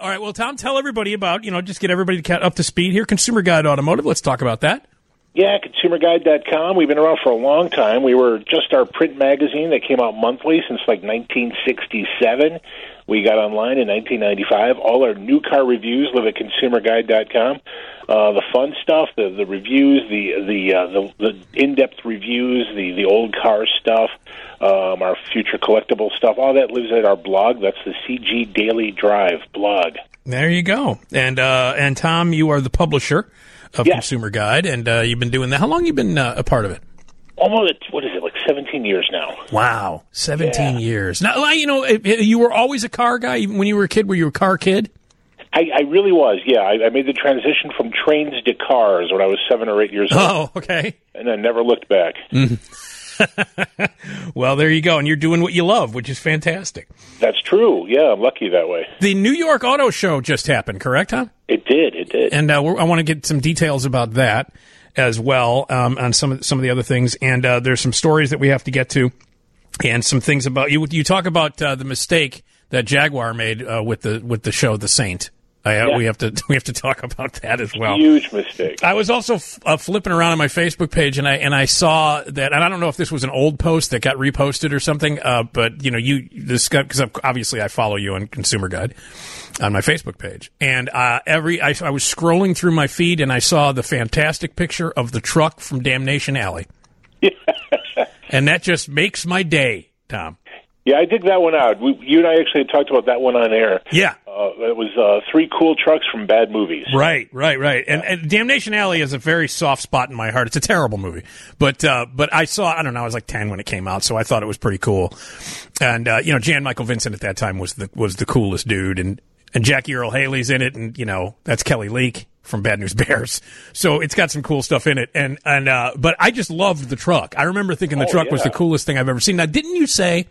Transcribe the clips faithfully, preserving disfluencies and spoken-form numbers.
All right, well, Tom, tell everybody about, you know, just get everybody to up to speed here. Consumer Guide Automotive, let's talk about that. Yeah, consumer guide dot com. We've been around for a long time. We were just our print magazine that came out monthly since like nineteen sixty-seven. We got online in nineteen ninety-five. All our new car reviews live at consumer guide dot com. Uh, the fun stuff, the the reviews, the the uh, the, the in-depth reviews, the, the old car stuff, um, our future collectible stuff, all that lives at our blog. That's the C G Daily Drive blog. There you go. And uh, and Tom, you are the publisher of yeah. Consumer Guide, and uh, you've been doing that. How long have you been uh, a part of it? Almost, what is it, like seventeen years now. Wow, seventeen yeah. years. Now, you know, you were always a car guy even when you were a kid? Were you a car kid? I, I really was, yeah. I, I made the transition from trains to cars when I was seven or eight years old. Oh, okay. And I never looked back. Mm. Well, there you go. And you're doing what you love, which is fantastic. That's true. Yeah, I'm lucky that way. The New York Auto Show just happened, correct, Tom? It did. It did. And uh, we're, I want to get some details about that as well, um, on some of some of the other things. And uh, there's some stories that we have to get to, and some things about you. You talk about uh, the mistake that Jaguar made uh, with the with the show The Saint. I, uh, yeah. We have to we have to talk about that as well. Huge mistake. I was also f- uh, flipping around on my Facebook page, and I and I saw that, and I don't know if this was an old post that got reposted or something. Uh, but you know, you this because obviously I follow you on Consumer Guide on my Facebook page, and uh, every I, I was scrolling through my feed, and I saw the fantastic picture of the truck from Damnation Alley, and that just makes my day, Tom. Yeah, I dig that one out. We, you and I actually talked about that one on air. Yeah. Uh, it was uh, three cool trucks from bad movies. Right, right, right. And, and Damnation Alley is a very soft spot in my heart. It's a terrible movie. But uh, but I saw, I don't know, I was like ten when it came out, so I thought it was pretty cool. And, uh, you know, Jan Michael Vincent at that time was the was the coolest dude. And, and Jackie Earle Haley's in it, and, you know, that's Kelly Leak from Bad News Bears. So it's got some cool stuff in it. And, and uh, but I just loved the truck. I remember thinking the oh, truck yeah. was the coolest thing I've ever seen. Now, didn't you say...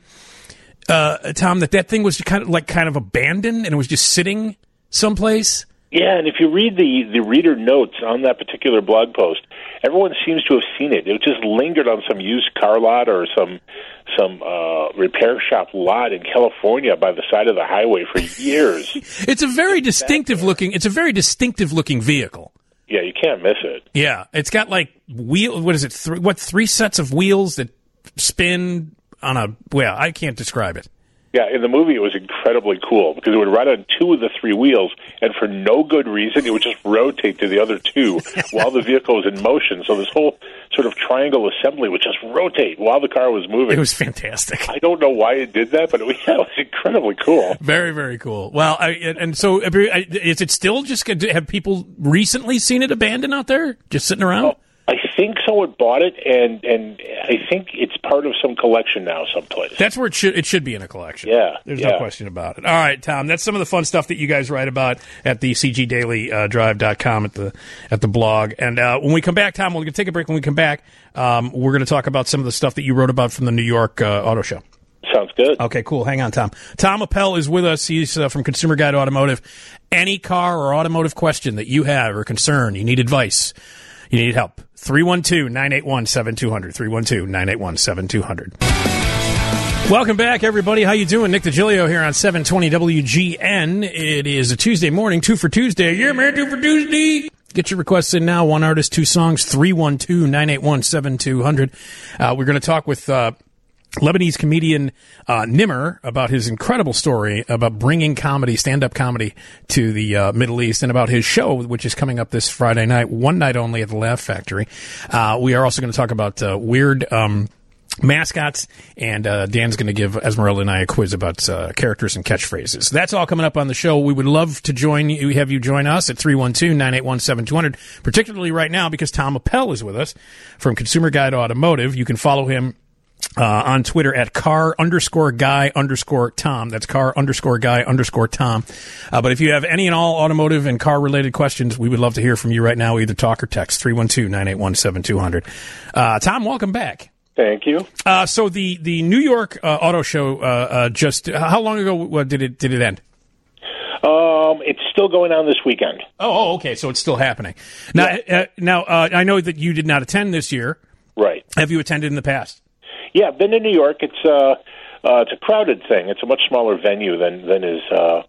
Uh, Tom, that that thing was kind of like kind of abandoned and it was just sitting someplace? Yeah, and if you read the, the reader notes on that particular blog post, everyone seems to have seen it. It just lingered on some used car lot or some some uh, repair shop lot in California by the side of the highway for years. It's a very distinctive looking. It's a very distinctive looking vehicle. Yeah, you can't miss it. Yeah, it's got like wheel. What is it? Th- what three sets of wheels that spin on a, well, I can't describe it. Yeah, in the movie it was incredibly cool because it would ride on two of the three wheels, and for no good reason, it would just rotate to the other two while the vehicle was in motion. So this whole sort of triangle assembly would just rotate while the car was moving. It was fantastic. I don't know why it did that, but it was, yeah, it was incredibly cool. Very, very cool. Well, I, and so is it still just, have people recently seen it abandoned out there, just sitting around? Oh. I think someone bought it, and, and I think it's part of some collection now someplace. That's where it should it should be in a collection. Yeah. There's yeah. no question about it. All right, Tom, that's some of the fun stuff that you guys write about at the c g daily drive dot com at the at the blog. And uh, when we come back, Tom, we're going to take a break. When we come back, um, we're going to talk about some of the stuff that you wrote about from the New York uh, Auto Show. Sounds good. Okay, cool. Hang on, Tom. Tom Appel is with us. He's uh, from Consumer Guide Automotive. Any car or automotive question that you have or concern, you need advice, you need help, three one two, nine eight one, seven two zero zero, three one two, nine eight one, seven two zero zero. Welcome back, everybody. How you doing? Nick DiGilio here on seven twenty W G N. It is a Tuesday morning, two for Tuesday. Yeah, man, two for Tuesday. Get your requests in now. One artist, two songs, three one two, nine eight one, seven two zero zero. Uh, we're going to talk with... Uh, Lebanese comedian uh, Nimr about his incredible story about bringing comedy, stand-up comedy, to the uh, Middle East, and about his show, which is coming up this Friday night, one night only at the Laugh Factory. Uh, we are also going to talk about uh, weird um, mascots, and uh, Dan's going to give Esmeralda and I a quiz about uh, characters and catchphrases. That's all coming up on the show. We would love to join you, have you join us at three one two, nine eight one, seven two zero zero, particularly right now because Tom Appel is with us from Consumer Guide Automotive. You can follow him Uh, on Twitter at car underscore guy underscore Tom. That's car underscore guy underscore Tom. Uh, but if you have any and all automotive and car related questions, we would love to hear from you right now. Either talk or text three one two, nine eight one, seven two zero zero. Uh, Tom, welcome back. Thank you. Uh, so the, the New York uh, Auto Show, uh, uh, just, how long ago uh, did it, did it end? Um, it's still going on this weekend. Oh, oh okay. So it's still happening. Now, yeah. uh, now, uh, I know that you did not attend this year. Right. Have you attended in the past? Yeah, I've been to New York. It's uh, uh, it's a crowded thing. It's a much smaller venue than than is uh,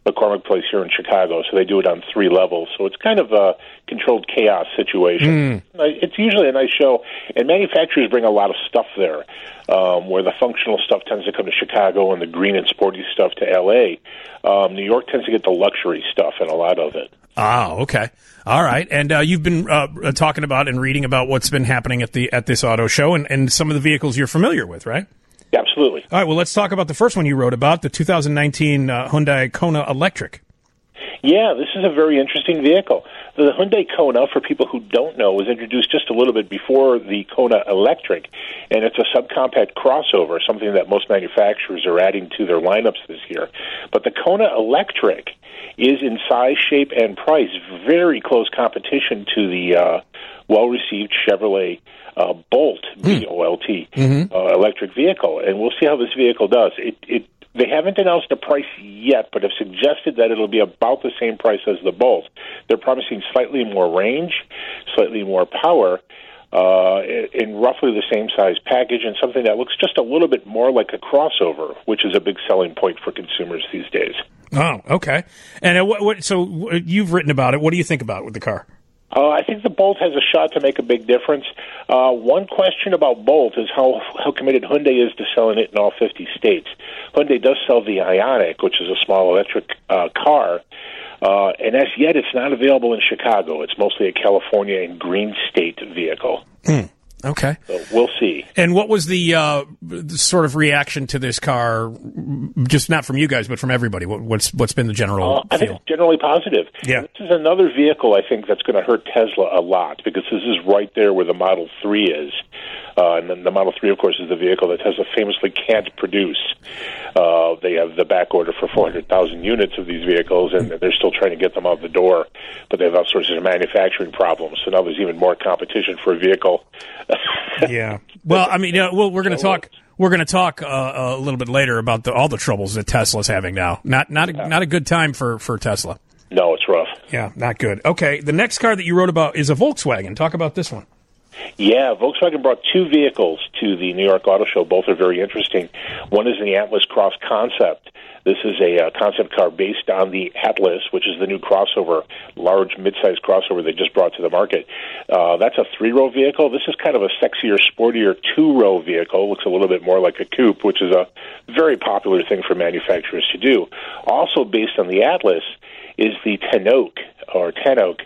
McCormick Place here in Chicago, so they do it on three levels. So it's kind of a controlled chaos situation. Mm. It's usually a nice show, and manufacturers bring a lot of stuff there, um, where the functional stuff tends to come to Chicago and the green and sporty stuff to L A. Um, New York tends to get the luxury stuff and a lot of it. Ah, okay. All right. And uh, you've been uh, talking about and reading about what's been happening at the at this auto show and, and some of the vehicles you're familiar with, right? Absolutely. All right, well, let's talk about the first one you wrote about, the two thousand nineteen uh, Hyundai Kona Electric. Yeah, this is a very interesting vehicle. The Hyundai Kona, for people who don't know, was introduced just a little bit before the Kona Electric, and it's a subcompact crossover, something that most manufacturers are adding to their lineups this year. But the Kona Electric is in size, shape, and price very close competition to the uh, well-received Chevrolet Uh, Bolt, B O L T, mm-hmm. uh, electric vehicle, and we'll see how this vehicle does. It, it, they haven't announced a price yet, but have suggested that it'll be about the same price as the Bolt. They're promising slightly more range, slightly more power, uh, in roughly the same size package, and something that looks just a little bit more like a crossover, which is a big selling point for consumers these days. Oh, okay. And uh, what, what, so you've written about it. What do you think about it with the car? Uh, I think the Bolt has a shot to make a big difference. Uh, one question about Bolt is how, how committed Hyundai is to selling it in all fifty states. Hyundai does sell the Ioniq, which is a small electric uh, car, uh, and as yet it's not available in Chicago. It's mostly a California and Green State vehicle. Hmm. Okay. So we'll see. And what was the, uh, the sort of reaction to this car, just not from you guys, but from everybody? What, what's what's been the general uh, I feel? think it's generally positive. Yeah. This is another vehicle, I think, that's going to hurt Tesla a lot, because this is right there where the Model three is. Uh, and then the Model three, of course, is the vehicle that Tesla famously can't produce. Uh, they have the back order for four hundred thousand units of these vehicles, and they're still trying to get them out the door, but they have all sorts of manufacturing problems. So now there's even more competition for a vehicle. Yeah. Well, I mean, uh, well, we're going to talk. We're going to talk uh, a little bit later about the, all the troubles that Tesla's having now. Not not a, not a good time for, for Tesla. No, it's rough. Yeah, not good. Okay, the next car that you wrote about is a Volkswagen. Talk about this one. Yeah, Volkswagen brought two vehicles to the New York Auto Show. Both are very interesting. One is the Atlas Cross Concept. This is a uh, concept car based on the Atlas, which is the new crossover, large mid-size crossover they just brought to the market. Uh, that's a three-row vehicle. This is kind of a sexier, sportier two-row vehicle. Looks a little bit more like a coupe, which is a very popular thing for manufacturers to do. Also based on the Atlas is the Tanoke, or Tanoke,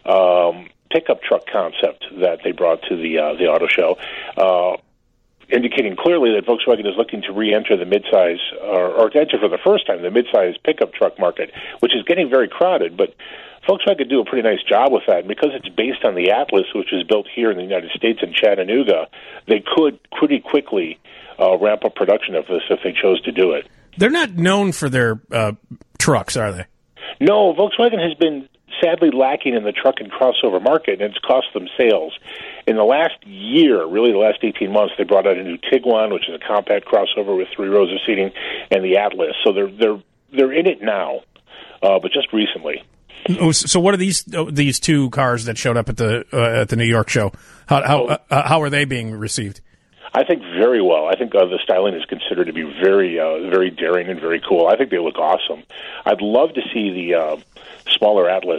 um, pickup truck concept that they brought to the uh, the auto show, uh, indicating clearly that Volkswagen is looking to re-enter the midsize, or, or to enter for the first time the midsize pickup truck market, which is getting very crowded. But Volkswagen do a pretty nice job with that, and because it's based on the Atlas, which is built here in the United States in Chattanooga, they could pretty quickly uh, ramp up production of this if they chose to do it. They're not known for their uh, trucks, are they? No, Volkswagen has been sadly lacking in the truck and crossover market, and it's cost them sales. In the last year, really the last eighteen months, they brought out a new Tiguan, which is a compact crossover with three rows of seating, and the Atlas. So they're they're they're in it now, uh, but just recently. Oh, so what are these uh, these two cars that showed up at the uh, at the New York show? How how uh, how are they being received? I think very well. I think uh, the styling is considered to be very, uh, very daring and very cool. I think they look awesome. I'd love to see the uh, smaller Atlas,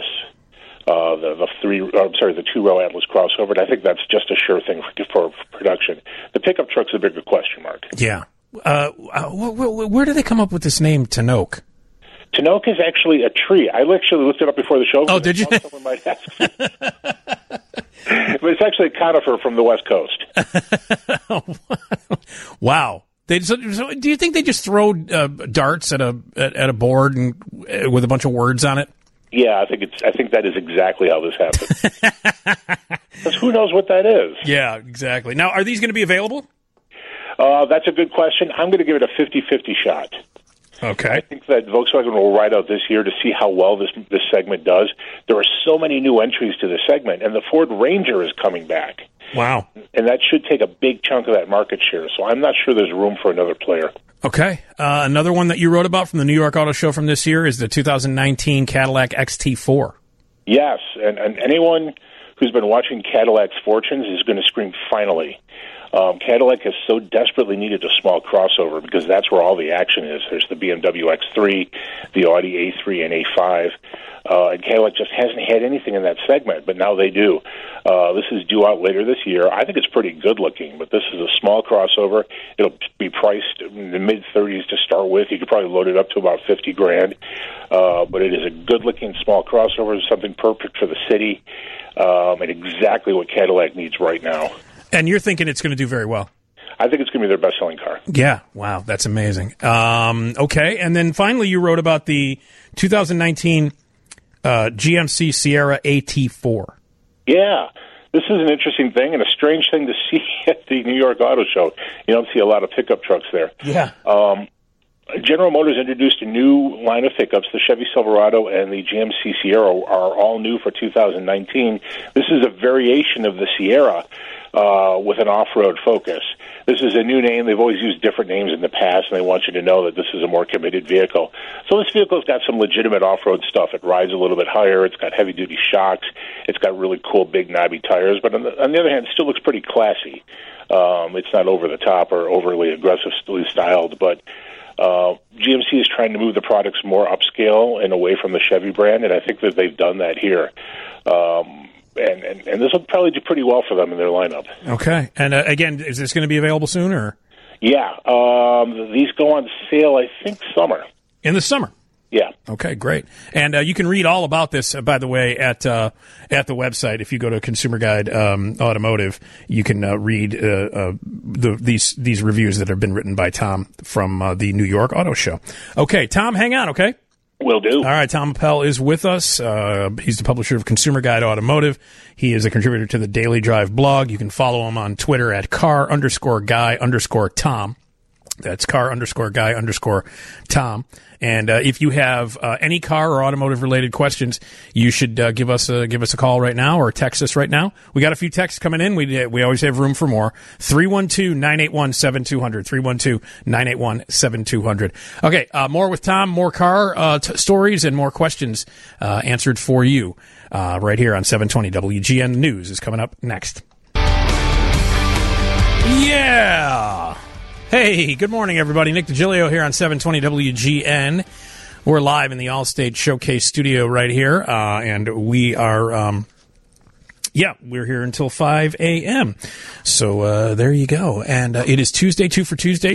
uh, the, the three, uh, I'm sorry, the two-row Atlas crossover. And I think that's just a sure thing for, for production. The pickup truck's a bigger question mark. Yeah. Uh, wh- wh- where do they come up with this name, Tanoke? Tanoke is actually a tree. I actually looked it up before the show. Oh, did you? Someone might ask. But it's actually a conifer from the West Coast. Wow. They, so, so do you think they just throw uh, darts at a at, at a board and uh, with a bunch of words on it? Yeah, I think it's. I think that is exactly how this happened. Because who knows what that is? Yeah, exactly. Now, are these going to be available? Uh, that's a good question. I'm going to give it a fifty-fifty shot. Okay. I think that Volkswagen will ride out this year to see how well this this segment does. There are so many new entries to the segment, and the Ford Ranger is coming back. Wow. And that should take a big chunk of that market share, so I'm not sure there's room for another player. Okay. Uh, another one that you wrote about from the New York Auto Show from this year is the two thousand nineteen Cadillac X T four. Yes, and, and anyone who's been watching Cadillac's fortunes is going to scream, finally. Um, Cadillac has so desperately needed a small crossover because that's where all the action is. There's the B M W X three, the Audi A three and A five, uh, and Cadillac just hasn't had anything in that segment, but now they do. Uh, this is due out later this year. I think it's pretty good looking, but this is a small crossover. It'll be priced in the mid-thirties to start with. You could probably load it up to about fifty grand, uh, but it is a good-looking small crossover, something perfect for the city, um, and exactly what Cadillac needs right now. And you're thinking it's going to do very well. I think it's going to be their best-selling car. Yeah, wow, that's amazing. Um, okay, and then finally you wrote about the two thousand nineteen uh, G M C Sierra A T four. Yeah, this is an interesting thing and a strange thing to see at the New York Auto Show. You don't see a lot of pickup trucks there. Yeah. Um, General Motors introduced a new line of pickups. The Chevy Silverado and the G M C Sierra are all new for two thousand nineteen. This is a variation of the Sierra uh, with an off-road focus. This is a new name. They've always used different names in the past, and they want you to know that this is a more committed vehicle. So this vehicle's got some legitimate off-road stuff. It rides a little bit higher. It's got heavy-duty shocks. It's got really cool, big, knobby tires. But on the, on the other hand, it still looks pretty classy. Um, it's not over-the-top or overly aggressively styled, but Uh, G M C is trying to move the products more upscale and away from the Chevy brand, and I think that they've done that here. Um, and, and, and this will probably do pretty well for them in their lineup. Okay. And uh, again, is this going to be available soon? Or? Yeah. Um, these go on sale, I think, summer. In the summer? Yeah. Okay, great. And uh, you can read all about this, uh, by the way, at uh, at the website. If you go to Consumer Guide um, Automotive, you can uh, read uh, uh, the, these these reviews that have been written by Tom from uh, the New York Auto Show. Okay, Tom, hang on, okay? Will do. All right, Tom Appel is with us. Uh, he's the publisher of Consumer Guide Automotive. He is a contributor to the Daily Drive blog. You can follow him on Twitter at car underscore guy underscore Tom. That's car underscore guy underscore Tom. And uh, if you have uh, any car or automotive related questions, you should uh, give us a give us a call right now or text us right now. We got a few texts coming in. We we always have room for more. three one two, nine eight one, seven two zero zero. three one two, nine eight one, seven two zero zero. Okay, uh, more with Tom, more car uh, t- stories and more questions uh, answered for you uh, right here on seven twenty W G N. News is coming up next. Yeah. Hey, good morning, everybody. Nick DiGilio here on seven twenty W G N. We're live in the Allstate Showcase studio right here, uh, and we are, um, yeah, we're here until five a.m. So uh, there you go. And uh, it is Tuesday, two for Tuesday.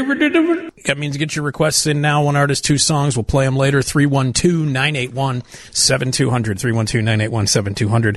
That means get your requests in now. One artist, two songs. We'll play them later. three one two, nine eight one, seven two zero zero. three one two, nine eight one, seven two zero zero.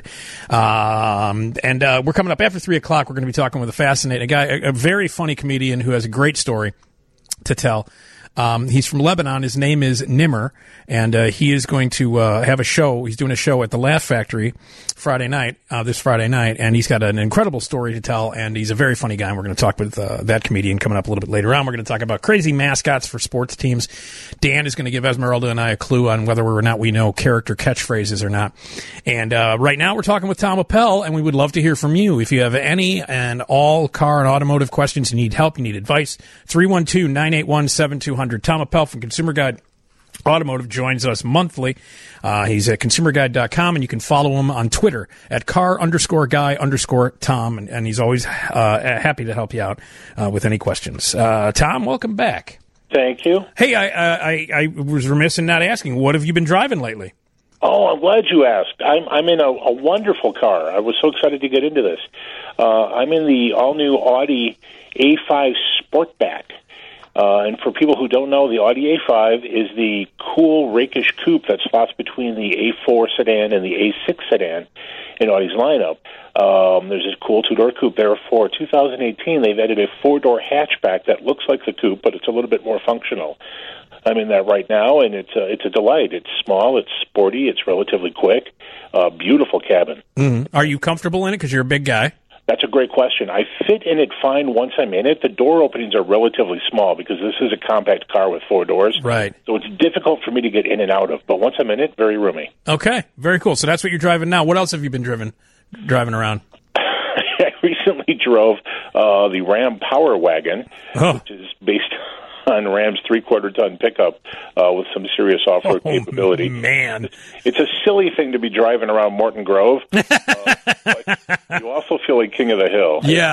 Um, and uh, we're coming up after three o'clock. We're going to be talking with a fascinating guy, a, a very funny comedian who has a great story to tell. Um, he's from Lebanon. His name is Nimmer, and uh, he is going to uh, have a show. He's doing a show at the Laugh Factory Friday night, uh, this Friday night, and he's got an incredible story to tell, and he's a very funny guy, and we're going to talk with uh, that comedian coming up a little bit later on. We're going to talk about crazy mascots for sports teams. Dan is going to give Esmeralda and I a clue on whether or not we know character catchphrases or not. And uh, right now we're talking with Tom Appel, and we would love to hear from you. If you have any and all car and automotive questions, you need help, you need advice, three one two, nine eight one, seven two zero zero. Tom Appel from Consumer Guide Automotive joins us monthly. Uh, he's at consumer guide dot com, and you can follow him on Twitter at car underscore guy underscore Tom, and, and he's always uh, happy to help you out uh, with any questions. Uh, Tom, welcome back. Thank you. Hey, I, I, I was remiss in not asking, what have you been driving lately? Oh, I'm glad you asked. I'm, I'm in a, a wonderful car. I was so excited to get into this. Uh, I'm in the all-new Audi A five Sportback. Uh, and for people who don't know, the Audi A five is the cool, rakish coupe that slots between the A four sedan and the A six sedan in Audi's lineup. Um, there's this cool two-door coupe there. For two thousand eighteen, they've added a four-door hatchback that looks like the coupe, but it's a little bit more functional. I'm in that right now, and it's a, it's a delight. It's small, it's sporty, it's relatively quick. Uh, beautiful cabin. Mm-hmm. Are you comfortable in it because you're a big guy? That's a great question. I fit in it fine once I'm in it. The door openings are relatively small because this is a compact car with four doors. Right. So it's difficult for me to get in and out of. But once I'm in it, very roomy. Okay. Very cool. So that's what you're driving now. What else have you been driven, driving around? I recently drove uh, the Ram Power Wagon, oh. which is based on Ram's three-quarter ton pickup uh, with some serious off-road oh, capability. Man. It's a silly thing to be driving around Morton Grove, uh, but you also feel like king of the hill. Yeah. It's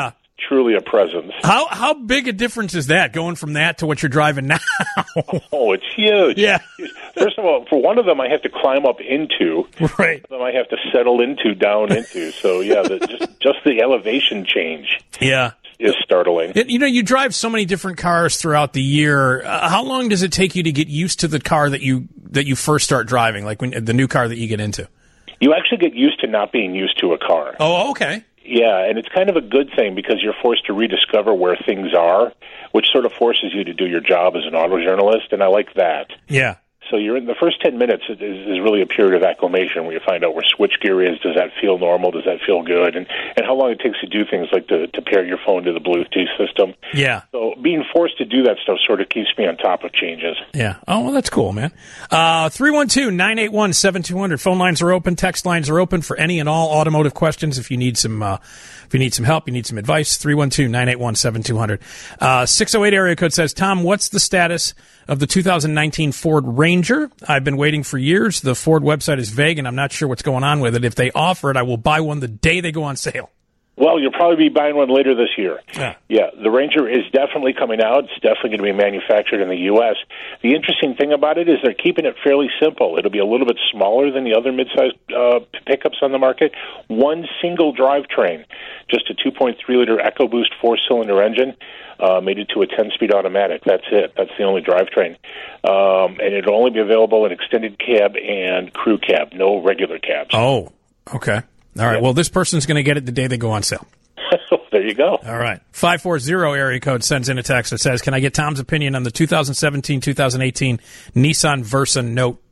truly a presence. How how big a difference is that going from that to what you're driving now? Oh, it's huge. Yeah. First of all, for one of them, I have to climb up into. Right. One of them I have to settle into, down into. So yeah, the, just just the elevation change. Yeah. Is startling. You know, you drive so many different cars throughout the year. Uh, how long does it take you to get used to the car that you that you first start driving, like when the new car that you get into? You actually get used to not being used to a car. Oh, okay. Yeah, and it's kind of a good thing because you're forced to rediscover where things are, which sort of forces you to do your job as an auto journalist, and I like that. Yeah. So you're in the first ten minutes is, is really a period of acclimation where you find out where switchgear is. Does that feel normal? Does that feel good? And and how long it takes to do things like to, to pair your phone to the Bluetooth system. Yeah. So being forced to do that stuff sort of keeps me on top of changes. Yeah. Oh, well, that's cool, man. Uh, three one two, nine eight one, seven two zero zero. Phone lines are open. Text lines are open for any and all automotive questions. If you need some, uh, if you need some help, you need some advice, three one two, nine eight one, seven two zero zero. Uh, six oh eight area code says, Tom, what's the status of the two thousand nineteen Ford Ranger? I've been waiting for years. The Ford website is vague, and I'm not sure what's going on with it. If they offer it, I will buy one the day they go on sale. Well, you'll probably be buying one later this year. Yeah. Yeah, the Ranger is definitely coming out. It's definitely going to be manufactured in the U S. The interesting thing about it is they're keeping it fairly simple. It'll be a little bit smaller than the other midsize uh, pickups on the market. One single drivetrain, just a two point three liter EcoBoost four-cylinder engine, uh, made it to a ten-speed automatic. That's it. That's the only drivetrain. Um, and it'll only be available in extended cab and crew cab, no regular cabs. Oh, okay. All right. Yeah. Well, this person's going to get it the day they go on sale. There you go. All right. five four zero area code sends in a text that says, can I get Tom's opinion on the two thousand seventeen, two thousand eighteen Nissan Versa Note?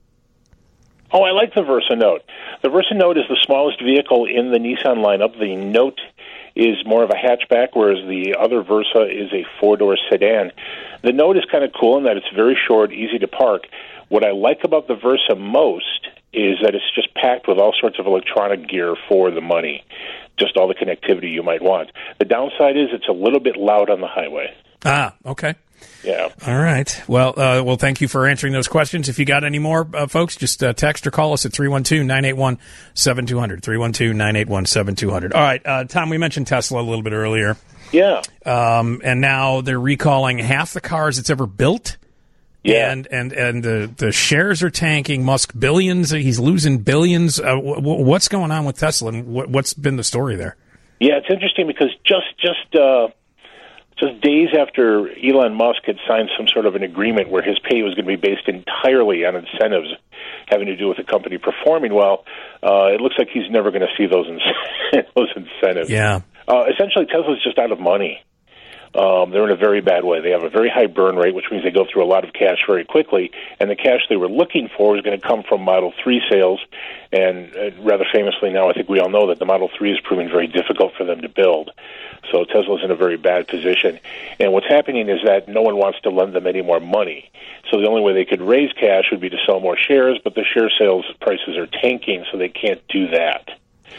Oh, I like the Versa Note. The Versa Note is the smallest vehicle in the Nissan lineup. The Note is more of a hatchback, whereas the other Versa is a four-door sedan. The Note is kind of cool in that it's very short, easy to park. What I like about the Versa most is that it's just packed with all sorts of electronic gear for the money, just all the connectivity you might want. The downside is it's a little bit loud on the highway. Ah, okay. Yeah. All right. Well, uh, well, thank you for answering those questions. If you got any more, uh, folks, just uh, text or call us at three one two, nine eight one, seven two zero zero, three one two, nine eight one, seven two zero zero. All right, uh, Tom, we mentioned Tesla a little bit earlier. Yeah. Um, and now they're recalling half the cars it's ever built. Yeah. And and and the, the shares are tanking. Musk billions. He's losing billions. Uh, w- w- what's going on with Tesla, and w- what's been the story there? Yeah, it's interesting because just just uh, just days after Elon Musk had signed some sort of an agreement where his pay was going to be based entirely on incentives having to do with the company performing well, uh, it looks like he's never going to see those in- those incentives. Yeah. Uh, essentially, Tesla's just out of money. Um, they're in a very bad way. They have a very high burn rate, which means they go through a lot of cash very quickly, and the cash they were looking for was going to come from Model three sales, and uh, rather famously now I think we all know that the Model three is proving very difficult for them to build. So Tesla's in a very bad position. And what's happening is that no one wants to lend them any more money. So the only way they could raise cash would be to sell more shares, but the share sales prices are tanking, so they can't do that.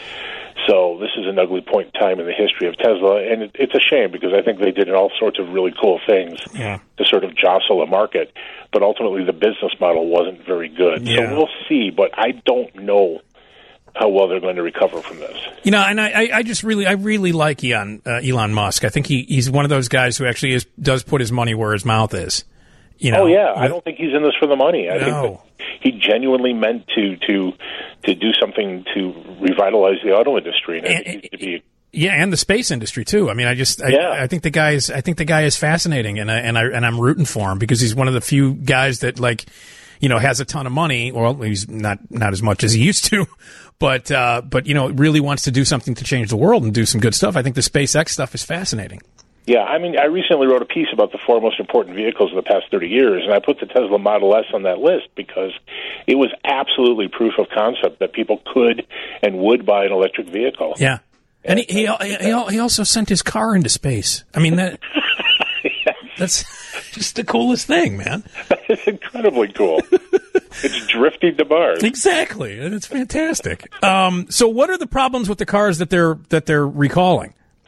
So this is an ugly point in time in the history of Tesla, and it, it's a shame because I think they did all sorts of really cool things yeah. to sort of jostle a market, but ultimately the business model wasn't very good. Yeah. So we'll see, but I don't know how well they're going to recover from this. You know, and I, I just really, I really like Elon, uh, Elon Musk. I think he, he's one of those guys who actually is, does put his money where his mouth is. You know, oh yeah, I don't think he's in this for the money. I no. think that he genuinely meant to to to do something to revitalize the auto industry, and, and it needs to be. Yeah, and the space industry too. I mean, I just, I, yeah. I think the guy is, I think the guy is fascinating, and I and I and I'm rooting for him because he's one of the few guys that, like, you know, has a ton of money. Well, he's not not as much as he used to, but uh, but you know, really wants to do something to change the world and do some good stuff. I think the SpaceX stuff is fascinating. Yeah, I mean, I recently wrote a piece about the four most important vehicles of the past thirty years, and I put the Tesla Model S on that list because it was absolutely proof of concept that people could and would buy an electric vehicle. Yeah, and he he, he, he also sent his car into space. I mean, that yes. that's just the coolest thing, man. That is incredibly cool. It's drifting to Mars. Exactly, it's fantastic. Um, so, what are the problems with the cars that they're that they're recalling?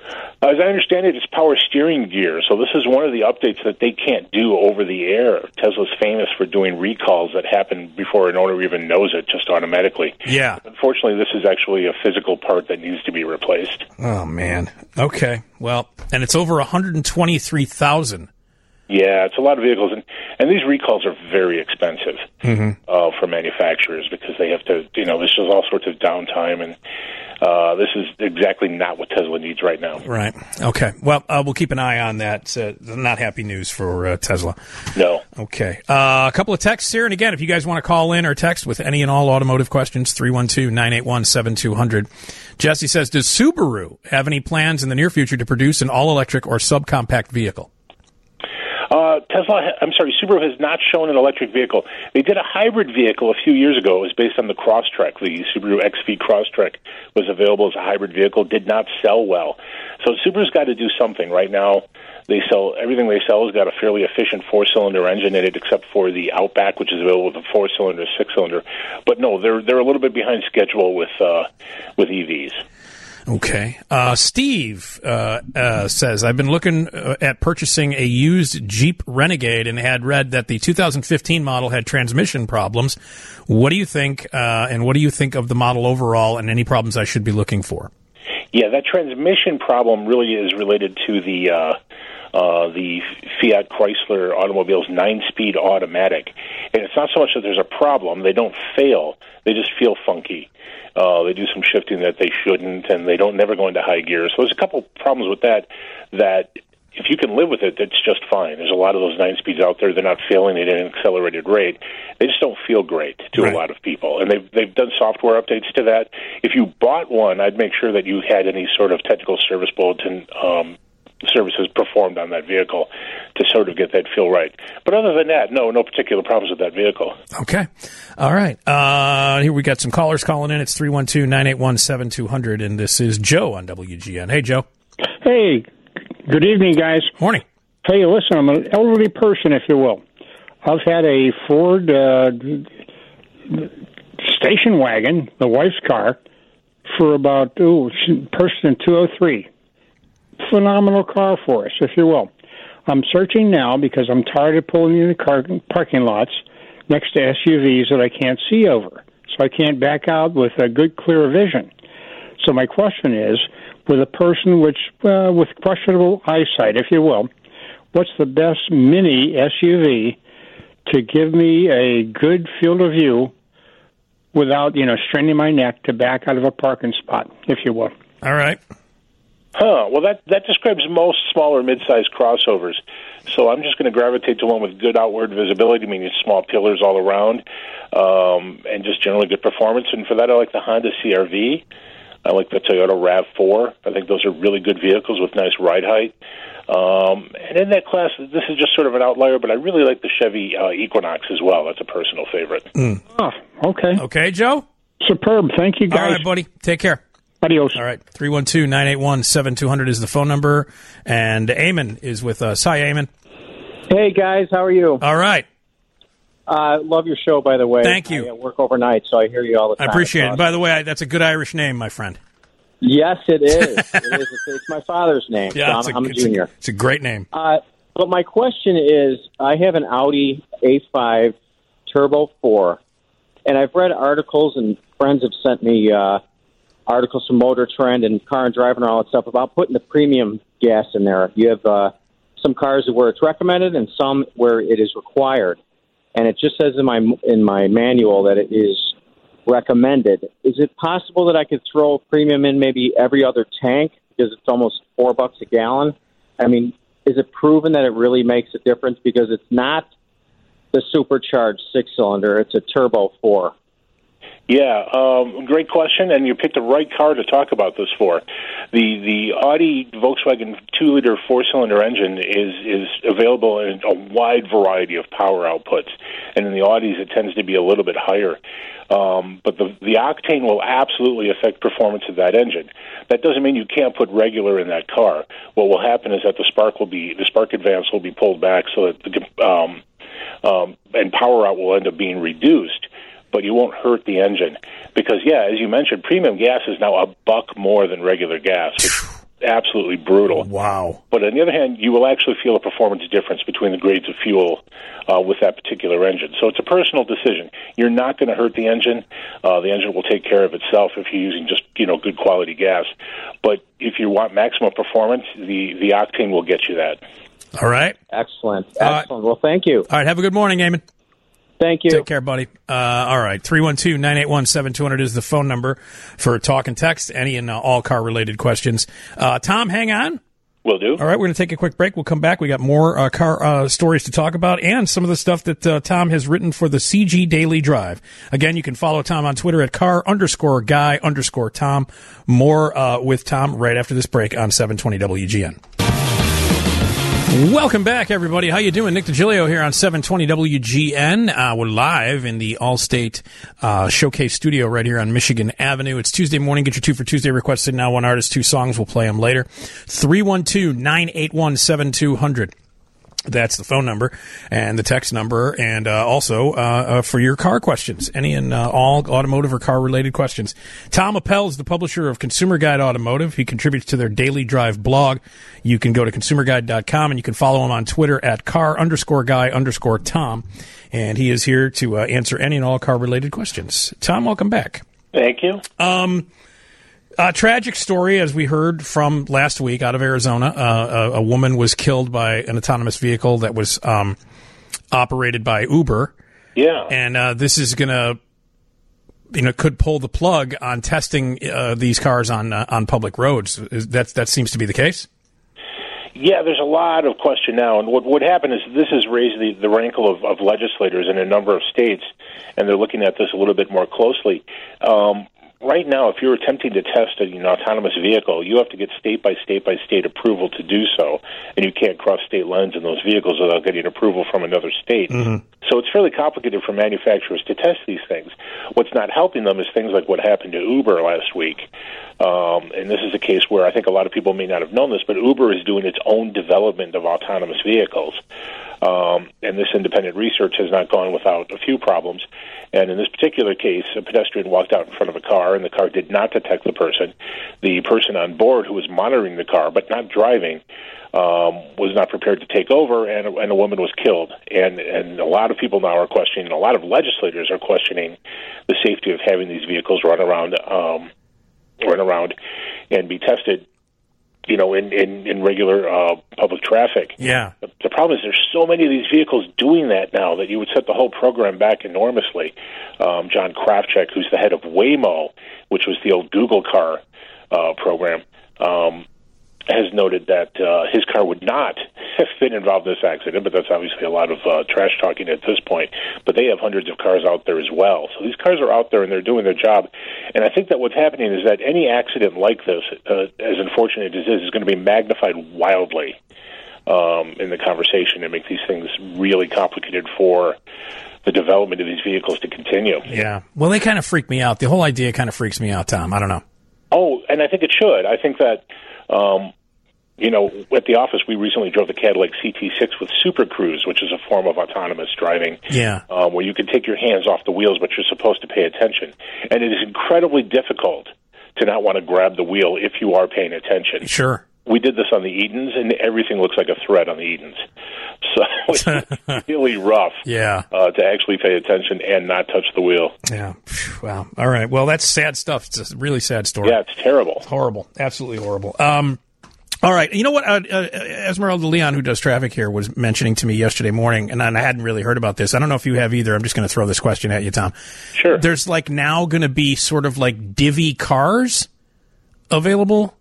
As I understand it, it's power steering gear. So this is one of the updates that they can't do over the air. Tesla's famous for doing recalls that happen before an owner even knows it, just automatically. Yeah. Unfortunately, this is actually a physical part that needs to be replaced. Oh, man. Okay. Well, and it's over one hundred twenty-three thousand. Yeah, it's a lot of vehicles, and, and these recalls are very expensive mm-hmm. uh, for manufacturers because they have to, you know, there's just all sorts of downtime, and uh, this is exactly not what Tesla needs right now. Right. Okay. Well, uh, we'll keep an eye on that. Uh, not happy news for uh, Tesla. No. Okay. Uh, a couple of texts here, and again, if you guys want to call in or text with any and all automotive questions, three one two, nine eight one, seven two zero zero. Jesse says, does Subaru have any plans in the near future to produce an all-electric or subcompact vehicle? Uh, Tesla, I'm sorry, Subaru has not shown an electric vehicle. They did a hybrid vehicle a few years ago. It was based on the Crosstrek. The Subaru X V Crosstrek was available as a hybrid vehicle, did not sell well. So Subaru's got to do something. Right now, they sell everything they sell has got a fairly efficient four-cylinder engine in it, except for the Outback, which is available with a four-cylinder, six-cylinder. But no, they're they're a little bit behind schedule with uh, with E Vs. Okay. Uh, Steve uh, uh, says, I've been looking uh, at purchasing a used Jeep Renegade and had read that the two thousand fifteen model had transmission problems. What do you think, uh, and what do you think of the model overall and any problems I should be looking for? Yeah, that transmission problem really is related to the uh, uh, the Fiat Chrysler automobile's nine-speed automatic. And it's not so much that there's a problem. They don't fail. They just feel funky. Uh, they do some shifting that they shouldn't, and they don't never go into high gear. So there's a couple problems with that that if you can live with it, that's just fine. There's a lot of those nine speeds out there. They're not failing at an accelerated rate. They just don't feel great to right. a lot of people. And they've, they've done software updates to that. If you bought one, I'd make sure that you had any sort of technical service bulletin um, services performed on that vehicle to sort of get that feel right. But other than that, no, no particular problems with that vehicle. Okay. All right. Uh, here we got some callers calling in. It's three one two, nine eight one, seven two zero zero, and this is Joe on W G N. Hey, Joe. Hey, good evening, guys. Morning. Hey, listen, I'm an elderly person, if you will. I've had a Ford uh, station wagon, the wife's car, for about, ooh, purchased in two oh three. Phenomenal car for us, if you will. I'm searching now because I'm tired of pulling in the car parking lots next to S U Vs that I can't see over. So I can't back out with a good, clear vision. So my question is, with a person which uh, with questionable eyesight, if you will, what's the best mini S U V to give me a good field of view without, you know, straining my neck to back out of a parking spot, if you will? All right. Huh. Well, that, that describes most smaller mid-sized crossovers. So I'm just going to gravitate to one with good outward visibility, meaning small pillars all around, um, and just generally good performance. And for that, I like the Honda C R V. I like the Toyota RAV four. I think those are really good vehicles with nice ride height. Um, and in that class, this is just sort of an outlier, but I really like the Chevy uh, Equinox as well. That's a personal favorite. Mm. Oh, okay. Okay, Joe? Superb. Thank you, guys. All right, buddy. Take care. Adios. All right. three one two, nine eight one, seven two zero zero is the phone number. And Eamon is with us. Hi, Eamon. Hey, guys. How are you? All right. I uh, love your show, by the way. Thank you. I uh, work overnight, so I hear you all the time. I appreciate awesome. it. By the way, I, that's a good Irish name, my friend. Yes, it is. it is. It's, it's my father's name. Yeah, so it's, I'm, a, I'm a junior. It's a, it's a great name. Uh, but my question is, I have an Audi A five Turbo four, and I've read articles, and friends have sent me uh, articles from Motor Trend and Car and Drive and all that stuff about putting the premium gas in there. You have uh, some cars where it's recommended and some where it is required. And it just says in my in my manual that it is recommended. Is it possible that I could throw premium in maybe every other tank because it's almost four bucks a gallon? I mean, is it proven that it really makes a difference because it's not the supercharged six-cylinder, it's a turbo four? Yeah, um, great question, and you picked the right car to talk about this for. The the Audi Volkswagen two-liter four-cylinder engine is is available in a wide variety of power outputs, and in the Audis it tends to be a little bit higher. Um, but the the octane will absolutely affect performance of that engine. That doesn't mean you can't put regular in that car. What will happen is that the spark will be the spark advance will be pulled back, so that the um, um, and power out will end up being reduced. But you won't hurt the engine because, yeah, as you mentioned, premium gas is now a buck more than regular gas. It's absolutely brutal. Wow. But on the other hand, you will actually feel a performance difference between the grades of fuel uh, with that particular engine. So it's a personal decision. You're not going to hurt the engine. Uh, the engine will take care of itself if you're using just, you know, good quality gas. But if you want maximum performance, the, the octane will get you that. All right. Excellent. Uh, Excellent. Well, thank you. All right. Have a good morning, Eamon. Thank you. Take care, buddy. Uh, all right. three one two, nine eight one, seven two zero zero is the phone number for talk and text, any and uh, all car-related questions. Uh, Tom, hang on. Will do. All right. We're going to take a quick break. We'll come back. We got more uh, car uh, stories to talk about and some of the stuff that uh, Tom has written for the C G Daily Drive. Again, you can follow Tom on Twitter at car underscore guy underscore Tom. More uh, with Tom right after this break on seven twenty W G N. Welcome back, everybody. How you doing? Nick DiGilio here on seven twenty W G N. Uh, we're live in the Allstate uh, Showcase studio right here on Michigan Avenue. It's Tuesday morning. Get your two for Tuesday requests in now. One artist, two songs. We'll play them later. three one two, nine eight one, seven two zero zero. That's the phone number and the text number, and uh, also uh, uh, for your car questions, any and uh, all automotive or car-related questions. Tom Appel is the publisher of Consumer Guide Automotive. He contributes to their Daily Drive blog. You can go to consumer guide dot com, and you can follow him on Twitter at car underscore guy underscore Tom, and he is here to uh, answer any and all car-related questions. Tom, welcome back. Thank you. Um. A tragic story, as we heard from last week out of Arizona. Uh, a, a woman was killed by an autonomous vehicle that was um, operated by Uber. Yeah. And uh, this is going to, you know, could pull the plug on testing uh, these cars on uh, on public roads. Is, that, that seems to be the case? Yeah, there's a lot of question now. And what would happen is this has raised the, the rankle of, of legislators in a number of states, and they're looking at this a little bit more closely. Um Right now, if you're attempting to test an you know, autonomous vehicle, you have to get state by state by state approval to do so, and you can't cross state lines in those vehicles without getting approval from another state. Mm-hmm. So it's fairly complicated for manufacturers to test these things. What's not helping them is things like what happened to Uber last week. Um, and this is a case where I think a lot of people may not have known this, but Uber is doing its own development of autonomous vehicles. Um, and this independent research has not gone without a few problems. And in this particular case, a pedestrian walked out in front of a car, and the car did not detect the person. The person on board who was monitoring the car, but not driving, um, was not prepared to take over, and, and a woman was killed. And, and a lot of people now are questioning, a lot of legislators are questioning the safety of having these vehicles run around, um, run around and be tested, you know, in, in, in regular uh, public traffic. Yeah. The, the problem is there's so many of these vehicles doing that now that you would set the whole program back enormously. Um, John Krafchick, who's the head of Waymo, which was the old Google car uh, program, um, has noted that uh, his car would not have been involved in this accident, but that's obviously a lot of uh, trash talking at this point. But they have hundreds of cars out there as well. So these cars are out there, and they're doing their job. And I think that what's happening is that any accident like this, uh, as unfortunate as it is, is going to be magnified wildly um, in the conversation and make these things really complicated for the development of these vehicles to continue. Yeah. Well, they kind of freak me out. The whole idea kind of freaks me out, Tom. I don't know. Oh, and I think it should. I think that Um, you know, at the office, we recently drove the Cadillac C T six with Super Cruise, which is a form of autonomous driving, yeah, uh, where you can take your hands off the wheels, but you're supposed to pay attention. And it is incredibly difficult to not want to grab the wheel if you are paying attention. Sure. We did this on the Edens, and everything looks like a thread on the Edens. So it's really rough yeah. uh, to actually pay attention and not touch the wheel. Yeah. Wow. All right. Well, that's sad stuff. It's a really sad story. Yeah, it's terrible. It's horrible. Absolutely horrible. Um, all right. You know what? Uh, uh, Esmeralda Leon, who does traffic here, was mentioning to me yesterday morning, and I hadn't really heard about this. I don't know if you have either. I'm just going to throw this question at you, Tom. Sure. There's like now going to be sort of like divvy cars available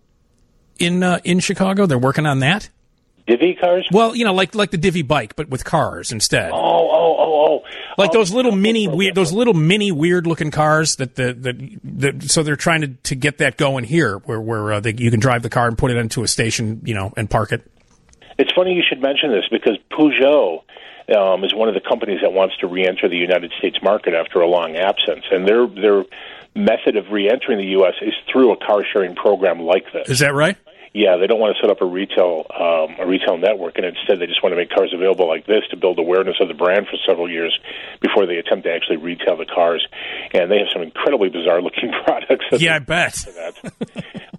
in uh, in Chicago. They're working on that. Divvy cars? Well, you know, like like the divvy bike, but with cars instead. Oh, oh, oh, oh! Like oh, those little oh, mini, oh, oh, weird, those little mini weird looking cars that the that, that so they're trying to, to get that going here, where where uh, they, you can drive the car and put it into a station, you know, and park it. It's funny you should mention this because Peugeot um, is one of the companies that wants to re-enter the United States market after a long absence, and their their method of re-entering the U S is through a car sharing program like this. Is that right? Yeah, they don't want to set up a retail um, a retail network, and instead they just want to make cars available like this to build awareness of the brand for several years before they attempt to actually retail the cars. And they have some incredibly bizarre-looking products. Yeah, I bet.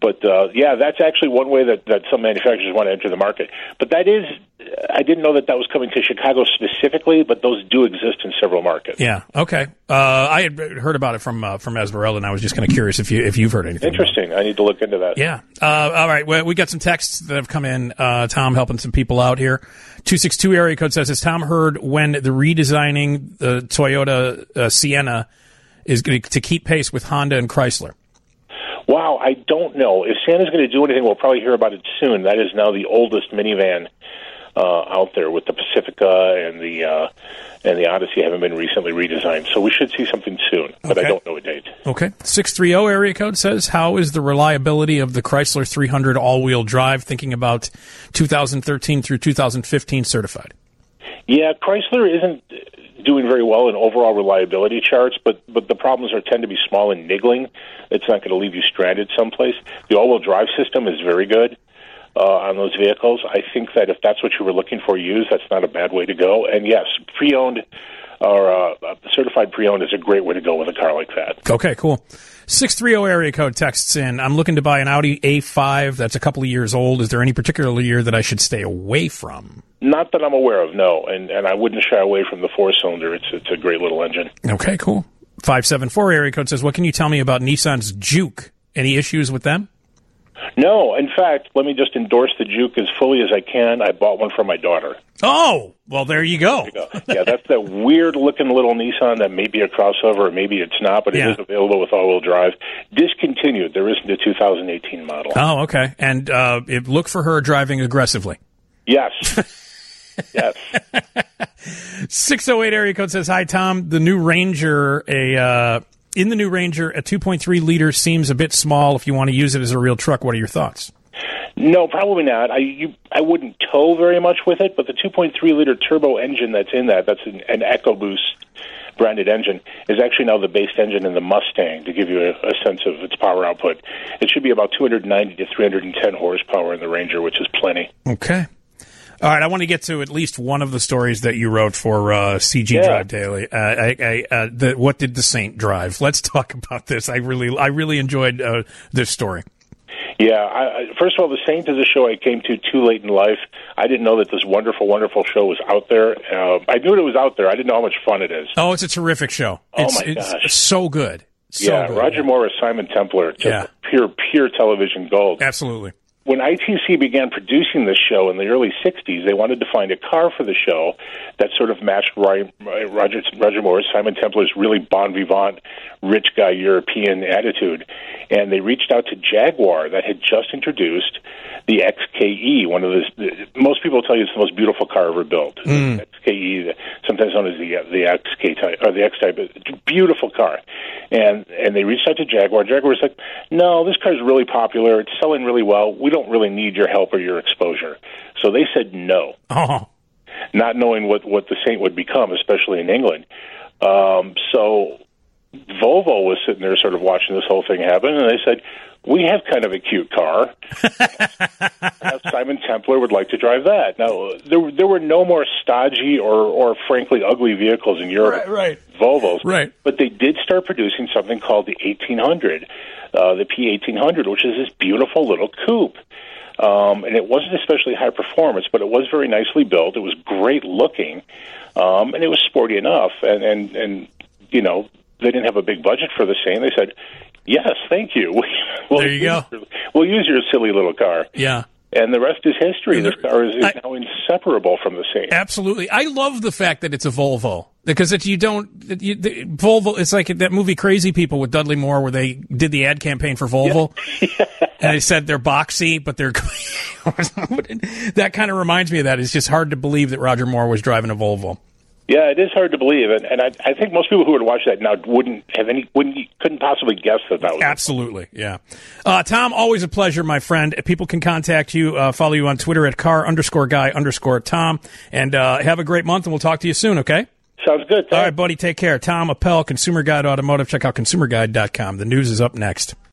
But, uh, yeah, that's actually one way that, that some manufacturers want to enter the market. But that is, I didn't know that that was coming to Chicago specifically, but those do exist in several markets. Yeah, okay. Uh, I had heard about it from uh, from Esmeralda, and I was just kind of curious if, you, if you've heard anything. Interesting. I need to look into that. Yeah. Uh, all right, well, we got some texts that have come in. Uh, Tom helping some people out here. two six two area code says, has Tom heard when the redesigning the Toyota uh, Sienna is going to keep pace with Honda and Chrysler? Wow, I don't know. If Sienna's going to do anything, we'll probably hear about it soon. That is now the oldest minivan uh, out there, with the Pacifica and the uh, and the Odyssey haven't been recently redesigned. So we should see something soon, but okay. I don't know a date. Okay. six three zero area code says, how is the reliability of the Chrysler three hundred all-wheel drive, thinking about two thousand thirteen through two thousand fifteen certified? Yeah, Chrysler isn't doing very well in overall reliability charts, but, but the problems are tend to be small and niggling. It's not going to leave you stranded someplace. The all-wheel drive system is very good uh, on those vehicles. I think that if that's what you were looking for used, that's not a bad way to go. And yes, pre-owned or uh, certified pre-owned is a great way to go with a car like that. Okay, cool. six three zero area code texts in, I'm looking to buy an Audi A five that's a couple of years old. Is there any particular year that I should stay away from? Not that I'm aware of, no. And and I wouldn't shy away from the four-cylinder. It's it's a great little engine. Okay, cool. five seven four area code says, what can you tell me about Nissan's Juke? Any issues with them? No. In fact, let me just endorse the Juke as fully as I can. I bought one for my daughter. Oh, well, there you go. There you go. Yeah, that's that weird-looking little Nissan that may be a crossover or maybe it's not, but it yeah. is available with all-wheel drive. Discontinued. There isn't a two thousand eighteen model. Oh, okay. And uh, it, look for her driving aggressively. Yes. Yes. six oh eight area code says, hi, Tom. The new Ranger, a uh, in the new Ranger, a two point three liter seems a bit small if you want to use it as a real truck. What are your thoughts? No, probably not. I you, I wouldn't tow very much with it, but the two point three liter turbo engine that's in that, that's an, an EcoBoost branded engine, is actually now the base engine in the Mustang, to give you a, a sense of its power output. It should be about two hundred ninety to three hundred ten horsepower in the Ranger, which is plenty. Okay. All right, I want to get to at least one of the stories that you wrote for uh, C G yeah. Drive Daily. Uh, I, I, uh, the, what did the Saint drive? Let's talk about this. I really, I really enjoyed uh, this story. Yeah, I, I, first of all, the Saint is a show I came to too late in life. I didn't know that this wonderful, wonderful show was out there. Uh, I knew it was out there. I didn't know how much fun it is. Oh, it's a terrific show. Oh, it's, my it's gosh. so good. So yeah, good. Roger Moore as Simon Templar, just Yeah. pure, pure television gold. Absolutely. When I T C began producing this show in the early sixties, they wanted to find a car for the show that sort of matched Roger, Roger Moore's, Simon Templar's really bon vivant, rich guy European attitude. And they reached out to Jaguar that had just introduced the X K E, one of the, the most people tell you it's the most beautiful car ever built. Mm. X K E, sometimes known as the the X K type or the X type, beautiful car. And and they reached out to Jaguar. Jaguar was like, "No, this car is really popular. It's selling really well. We don't really need your help or your exposure." So they said no, Oh. not knowing what what the Saint would become, especially in England. Um, so Volvo was sitting there, sort of watching this whole thing happen, and they said, "We have kind of a cute car. Simon Templar would like to drive that." Now, there there were no more stodgy or, or frankly ugly vehicles in Europe, Right, right. Volvos, Right. but they did start producing something called the eighteen hundred, uh, the P eighteen hundred, which is this beautiful little coupe. Um, and it wasn't especially high performance, but it was very nicely built. It was great looking, um, and it was sporty enough. And, and, and, you know, they didn't have a big budget for the Saint. They said, "Yes, thank you. We'll There you go. Your, we'll use your silly little car." Yeah. And the rest is history. This car is, is I- now inseparable from the Saint. Absolutely. I love the fact that it's a Volvo because it, you don't, it, you, the, Volvo, it's like that movie Crazy People with Dudley Moore where they did the ad campaign for Volvo yeah. and they said they're boxy, but they're, that kind of reminds me of that. It's just hard to believe that Roger Moore was driving a Volvo. Yeah, it is hard to believe, and, and I, I think most people who would watch that now wouldn't have any, wouldn't, couldn't possibly guess that that was. Absolutely, yeah. Uh, Tom, always a pleasure, my friend. People can contact you, uh, follow you on Twitter at car underscore guy underscore Tom, and uh, have a great month, and we'll talk to you soon. Okay. Sounds good. Thanks. All right, buddy. Take care. Tom Appel, Consumer Guide Automotive. Check out consumer guide dot com. The news is up next.